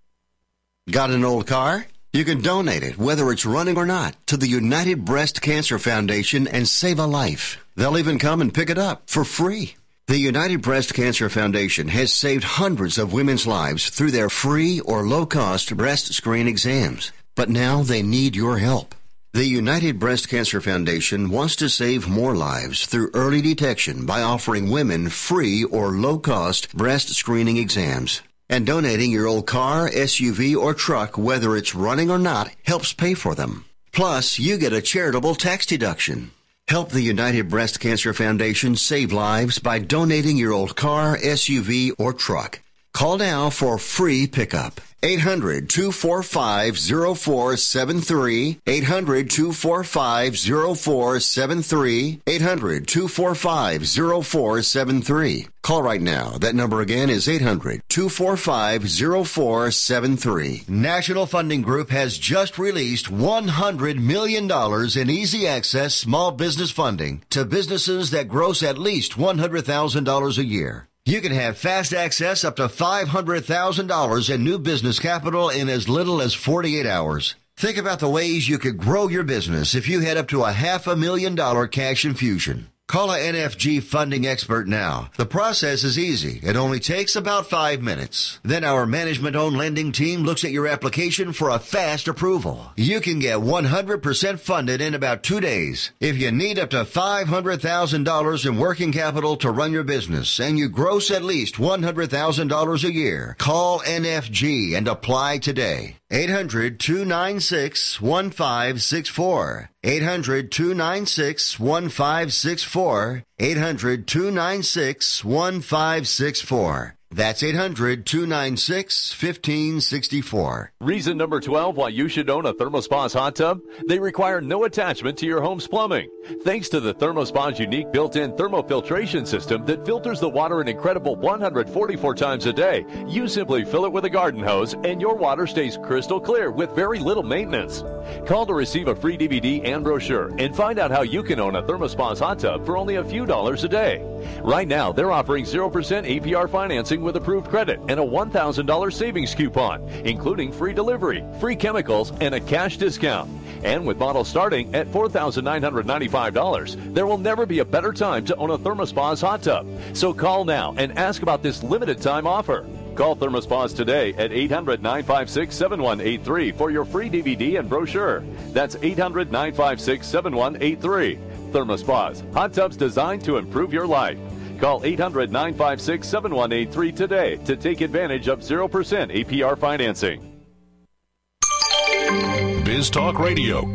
Got an old car? You can donate it, whether it's running or not, to the United Breast Cancer Foundation and save a life. They'll even come and pick it up for free. The United Breast Cancer Foundation has saved hundreds of women's lives through their free or low-cost breast screen exams. But now they need your help. The United Breast Cancer Foundation wants to save more lives through early detection by offering women free or low-cost breast screening exams. And donating your old car, S U V, or truck, whether it's running or not, helps pay for them. Plus, you get a charitable tax deduction. Help the United Breast Cancer Foundation save lives by donating your old car, S U V, or truck. Call now for free pickup. eight hundred, two four five, oh four seven three. eight hundred, two four five, oh four seven three. eight hundred, two four five, oh four seven three. Call right now. That number again is eight hundred, two four five, oh four seven three. National Funding Group has just released one hundred million dollars in easy access small business funding to businesses that gross at least one hundred thousand dollars a year. You can have fast access up to five hundred thousand dollars in new business capital in as little as forty-eight hours. Think about the ways you could grow your business if you had up to a half a million dollar cash infusion. Call a N F G funding expert now. The process is easy. It only takes about five minutes. Then our management-owned lending team looks at your application for a fast approval. You can get one hundred percent funded in about two days. If you need up to five hundred thousand dollars in working capital to run your business and you gross at least one hundred thousand dollars a year, call N F G and apply today. eight hundred, two nine six, one five six four. eight hundred, two nine six, one five six four. eight hundred, two nine six, one five six four. That's eight hundred, two nine six, one five six four. Reason number twelve why you should own a ThermoSpa's hot tub? They require no attachment to your home's plumbing. Thanks to the ThermoSpa's unique built-in thermofiltration system that filters the water an incredible one hundred forty-four times a day, you simply fill it with a garden hose and your water stays crystal clear with very little maintenance. Call to receive a free D V D and brochure and find out how you can own a ThermoSpa's hot tub for only a few dollars a day. Right now, they're offering zero percent A P R financing with approved credit and a one thousand dollars savings coupon, including free delivery, free chemicals, and a cash discount. And with models starting at four thousand nine hundred ninety-five dollars, there will never be a better time to own a ThermoSpa's hot tub. So call now and ask about this limited time offer. Call ThermoSpa's today at eight hundred, nine five six, seven one eight three for your free D V D and brochure. That's eight hundred, nine five six, seven one eight three. ThermoSpa's, hot tubs designed to improve your life. Call eight hundred, nine five six, seven one eight three today to take advantage of zero percent A P R financing. Biz Talk Radio.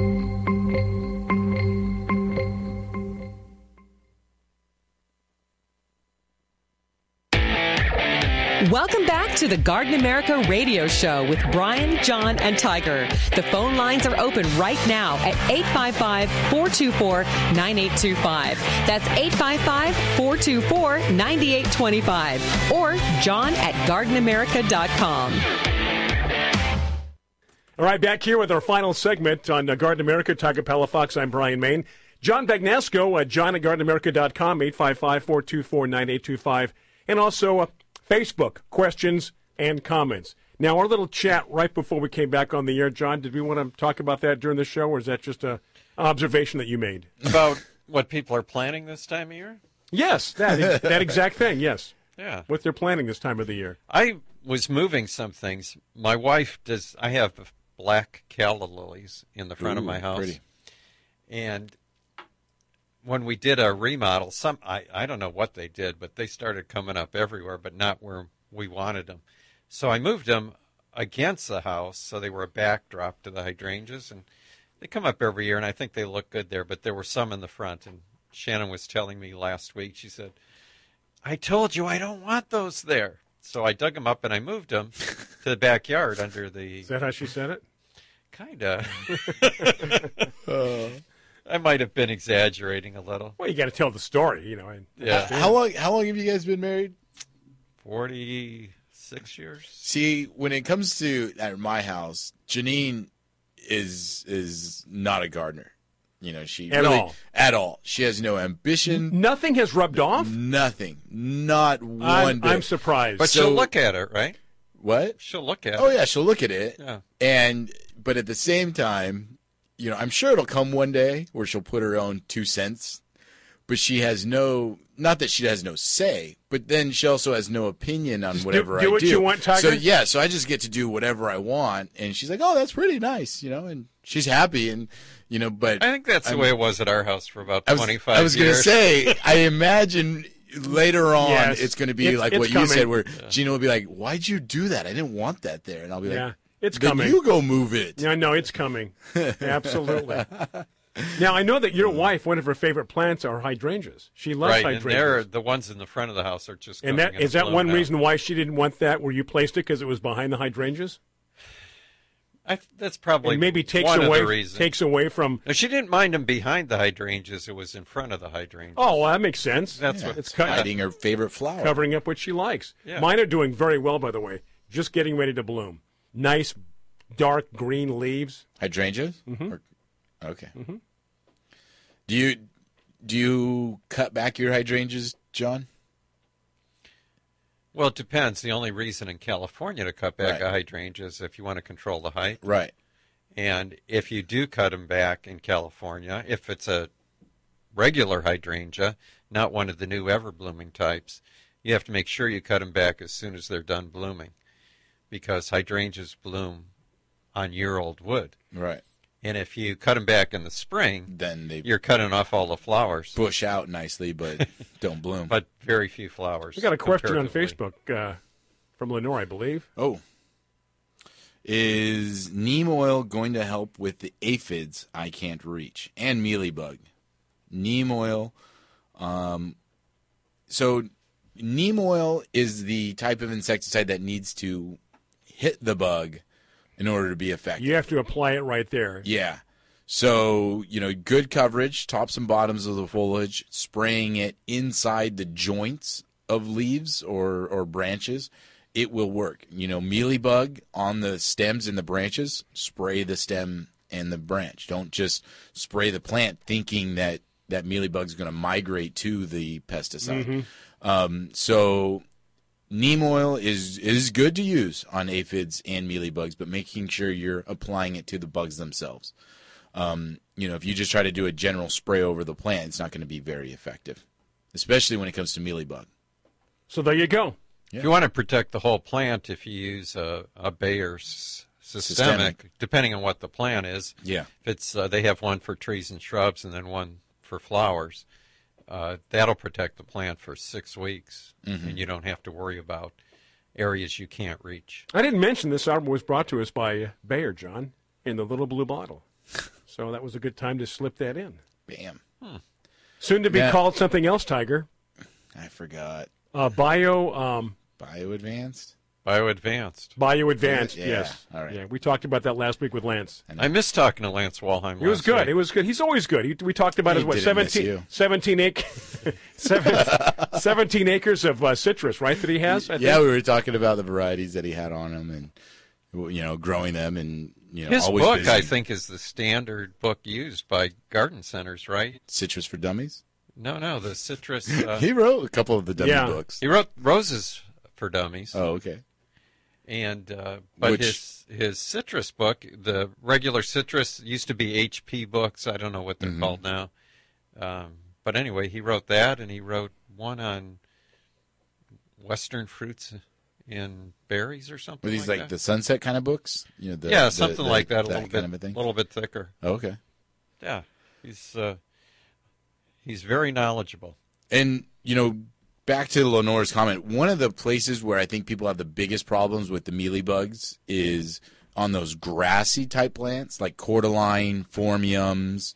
Welcome back to the Garden America radio show with Brian, John, and Tiger. The phone lines are open right now at eight five five, four two four, nine eight two five. That's eight five five, four two four, nine eight two five. Or john at garden america dot com. All right, back here with our final segment on uh, Garden America. Tiger Palafox, I'm Brian Main. John Bagnasco, uh, john at garden america dot com, eight five five, four two four, nine eight two five. And also uh, Facebook, questions and comments. Now, our little chat right before we came back on the air, John, did we want to talk about that during the show, or is that just a, an observation that you made? About what people are planning this time of year? Yes, that, that exact thing, yes. Yeah. What they're planning this time of the year. I was moving some things. My wife does, I have black calla lilies in the front Ooh, of my house. Pretty. And when we did a remodel, some I, I don't know what they did, but they started coming up everywhere, but not where we wanted them. So I moved them against the house, so they were a backdrop to the hydrangeas, and they come up every year, and I think they look good there, but there were some in the front, and Shannon was telling me last week, she said, I told you I don't want those there. So I dug them up, and I moved them to the backyard under the... Is that how she said it? Kind of. uh. I might have been exaggerating a little. Well, you got to tell the story, you know. And yeah. How long? How long have you guys been married? Forty-six years. See, when it comes to at my house, Janine is is not a gardener. You know, she at really, all. At all. She has no ambition. Nothing has rubbed off. Nothing. Not one I'm, bit. I'm surprised. But so, she'll look at it, right? What? She'll look at oh, it. Oh yeah, she'll look at it. Yeah. And but at the same time, you know, I'm sure it'll come one day where she'll put her own two cents, but she has no, not that she has no say, but then she also has no opinion on just whatever do, do I what do. You want, Tiger? So yeah, so I just get to do whatever I want, and she's like, "Oh, that's pretty nice," you know, and she's happy, and you know, but I think that's the I'm, way it was at our house for about I was, twenty-five I was years. going to say, I imagine later on yes, it's going to be it's, like it's what coming. you said, where yeah. Gina will be like, "Why'd you do that? I didn't want that there," and I'll be yeah. like. It's then coming. You go move it. Yeah, no, it's coming. Absolutely. Now, I know that your wife, one of her favorite plants are hydrangeas. She loves right, hydrangeas. And they're, the ones in the front of the house are just And that, is that one now. reason why she didn't want that where you placed it, because it was behind the hydrangeas? I, that's probably and maybe takes one away, of the reasons. Takes away from... No, she didn't mind them behind the hydrangeas. It was in front of the hydrangeas. Oh, well, that makes sense. That's yeah, what it's hiding her favorite flower. Covering up what she likes. Yeah. Mine are doing very well, by the way. Just getting ready to bloom. Nice, dark green leaves. Hydrangeas? Mm-hmm. Or, okay. Mm-hmm. Do you do you cut back your hydrangeas, John? Well, it depends. The only reason in California to cut back right. a hydrangea is if you want to control the height. Right. And if you do cut them back in California, if it's a regular hydrangea, not one of the new ever-blooming types, you have to make sure you cut them back as soon as they're done blooming, because hydrangeas bloom on year-old wood. Right. And if you cut them back in the spring, then they you're cutting off all the flowers. Bush out nicely, but don't bloom. But very few flowers. We got a question on Facebook uh, from Lenore, I believe. Oh. Is neem oil going to help with the aphids I can't reach and mealybug? Neem oil. Um, so neem oil is the type of insecticide that needs to hit the bug in order to be effective. You have to apply it right there. Yeah. So, you know, good coverage, tops and bottoms of the foliage, spraying it inside the joints of leaves or, or branches. It will work. You know, mealybug on the stems and the branches, spray the stem and the branch. Don't just spray the plant thinking that that mealybug is going to migrate to the pesticide. Mm-hmm. Um, so neem oil is is good to use on aphids and mealybugs, but making sure you're applying it to the bugs themselves. Um, you know, if you just try to do a general spray over the plant, it's not going to be very effective, especially when it comes to mealybug. So there you go. Yeah. If you want to protect the whole plant, if you use a, a Bayer s- systemic, systemic, depending on what the plant is, yeah, if it's uh, they have one for trees and shrubs and then one for flowers, uh, that'll protect the plant for six weeks, mm-hmm. and you don't have to worry about areas you can't reach. I didn't mention this album was brought to us by Bayer, John, in the little blue bottle. So that was a good time to slip that in. Bam. Hmm. Soon to be yeah. called something else, Tiger. I forgot. Uh, bio... Um, Bio Advanced? Bio Advanced. Bio Advanced, yeah. yes. All right. Yeah, we talked about that last week with Lance. I miss talking to Lance Walheim. It was last good. week. It was good. He's always good. He, we talked about He his, what, didn't miss seventeen, you. seventeen, ac- seventeen, seventeen acres of uh, citrus, right, that he has? I yeah, think? we were talking about the varieties that he had on him and, you know, growing them and, you know, his always book, busy. I think, is the standard book used by garden centers, right? Citrus for Dummies? No, no, the citrus. Uh, he wrote a couple of the dummy yeah. books. He wrote Roses for Dummies. Oh, okay. And uh, but Which, his his citrus book, the regular citrus used to be H P books. I don't know what they're mm-hmm. called now. Um, but anyway, he wrote that, and he wrote one on Western fruits and berries or something. Were these like, like that. the Sunset kind of books? You know, the, yeah, the, something the, like that. A that little kind bit, of a thing. a little bit thicker. Oh, okay. Yeah, he's uh, he's very knowledgeable. And you know, back to Lenore's comment, one of the places where I think people have the biggest problems with the mealybugs is on those grassy type plants like cordyline, phormiums,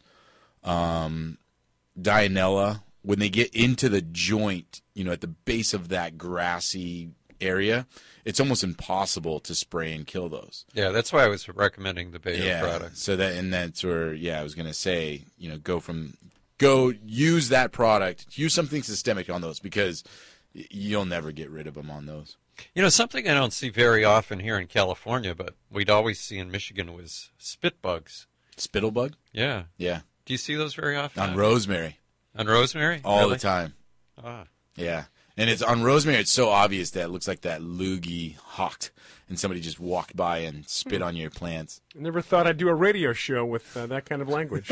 um, Dianella. When they get into the joint, you know, at the base of that grassy area, it's almost impossible to spray and kill those. Yeah, that's why I was recommending the Bayer yeah, product. So that and that's where yeah, I was gonna say, you know, go from go use that product, use something systemic on those because you'll never get rid of them on those. You know, something I don't see very often here in California, but we'd always see in Michigan was spit bugs. Spittle bug? Yeah. Yeah. Do you see those very often? On rosemary. On rosemary? All Really? the time. Ah. Yeah. And it's on rosemary, it's so obvious that it looks like that loogie hawked and somebody just walked by and spit on your plants. I never thought I'd do a radio show with uh, that kind of language.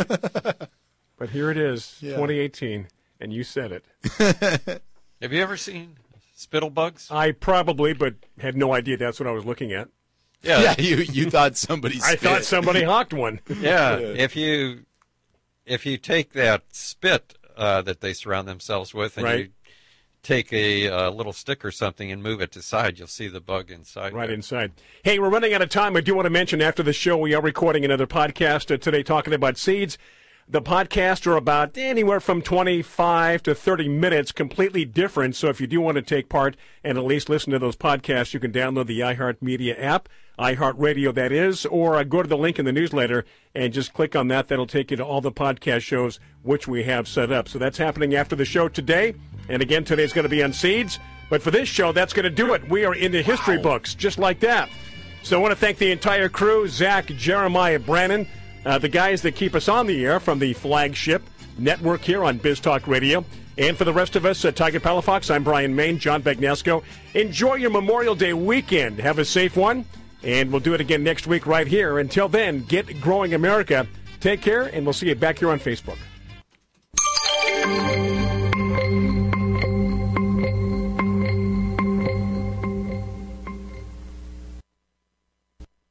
But here it is, Yeah. twenty eighteen, and you said it. Have you ever seen spittle bugs? I probably, but had no idea that's what I was looking at. Yeah. Yeah, you you thought somebody I spit. thought somebody hawked one. Yeah. If you if you take that spit uh, that they surround themselves with and Right. you take a uh, little stick or something and move it to side, you'll see the bug inside. Right there. inside. Hey, we're running out of time. I do want to mention after the show we are recording another podcast uh, today talking about seeds. The podcasts are about anywhere from twenty-five to thirty minutes, completely different. So if you do want to take part and at least listen to those podcasts, you can download the iHeartMedia app, iHeartRadio that is, or uh, go to the link in the newsletter and just click on that. That'll take you to all the podcast shows which we have set up. So that's happening after the show today. And again, today's going to be on seeds. But for this show, that's going to do it. We are into history books, just like that. So I want to thank the entire crew, Zach, Jeremiah, Brannon, uh, the guys that keep us on the air from the flagship network here on Biz Talk Radio. And for the rest of us, uh, Tiger Palafox, I'm Brian Main, John Bagnesco. Enjoy your Memorial Day weekend. Have a safe one. And we'll do it again next week right here. Until then, get growing America. Take care, and we'll see you back here on Facebook.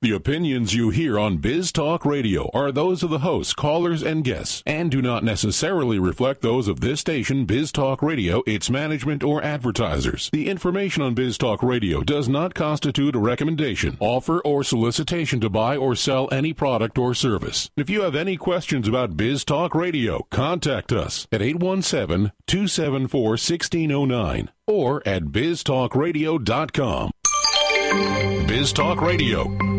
The opinions you hear on Biz Talk Radio are those of the hosts, callers, and guests, and do not necessarily reflect those of this station, Biz Talk Radio, its management, or advertisers. The information on Biz Talk Radio does not constitute a recommendation, offer, or solicitation to buy or sell any product or service. If you have any questions about Biz Talk Radio, contact us at eight one seven, two seven four, one six zero nine or at biz talk radio dot com. Biz Talk Radio.